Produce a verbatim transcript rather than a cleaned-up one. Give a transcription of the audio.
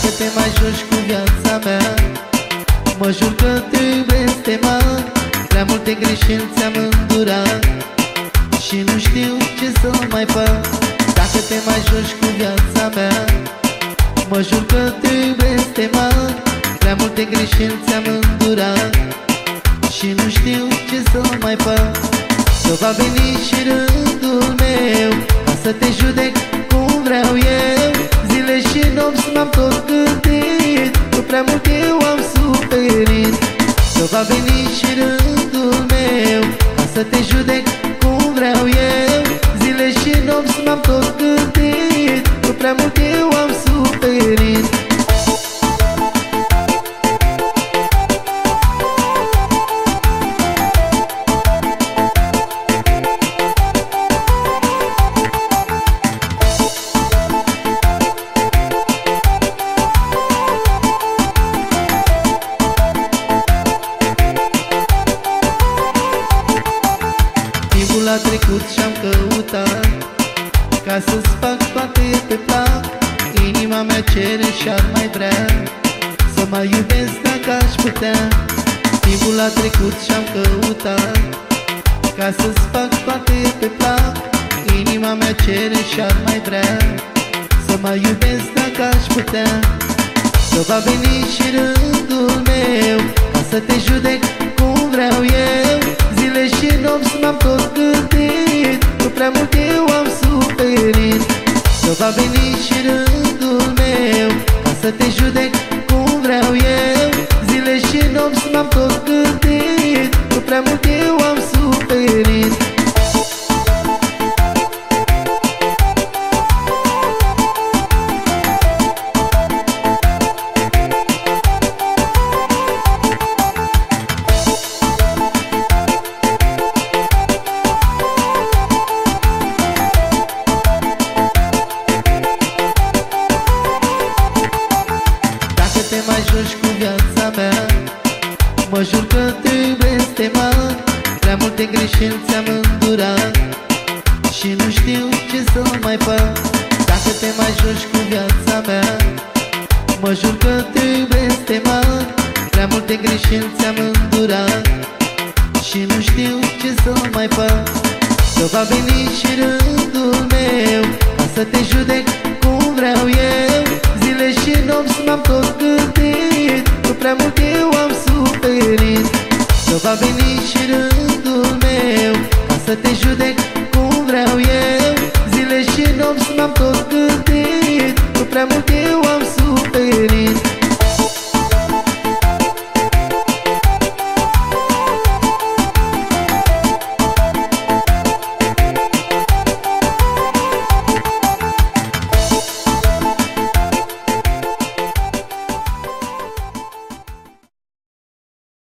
Dacă te mai joci cu viața mea, mă jur că te iubesc, te mat. Prea multe greșeli ți-am îndurat și nu știu ce să mai fac. Dacă te mai joci cu viața mea, mă jur că te iubesc, te mat. Prea multe greșeli ți-am îndurat și nu știu ce să mai fac. Că va veni și rândul meu ca să te judec cum vreau eu. Zile și nopți m-am tot gândit că prea mult eu am suferit. Că va veni și rândul meu ca să te judec cum vreau eu. Zile și nopți m-am tot gândit că prea mult eu am suferit. Timpul a trecut și-am căutat ca să-ți fac toate pe plac. Inima mea cere și-ar mai vrea să mai iubesc dacă aș putea. Timpul a trecut și-am căutat ca să-ți fac toate pe plac. Inima mea cere și-ar mai vrea să mai iubesc dacă aș putea. Că va veni și rândul meu ca să te judec cum vreau eu. Zile și nopți m-am tot gândit că prea mult eu am suferit. Că va veni și rândul meu ca să te judec cum vreau eu. Zile și nopți m-am tot gândit că prea mult eu am suferit. Te mai joci cu viața mea, mă jur că te iubesc, te mat. Prea multe greșeli ți-am îndurat și nu știu ce să mai fac. Dacă te mai joci cu viața mea, mă jur că te iubesc, te mat. Prea multe greșeli ți-am îndurat și nu știu ce să mai fac. Că va veni și rândul meu ca să te judec cum vreau eu. Zile și nopți m-am tot gândit că prea mult eu am suferit. Că va veni și rândul meu ca să te judec cum vreau eu. Zile și nopți m-am tot gândit că prea mult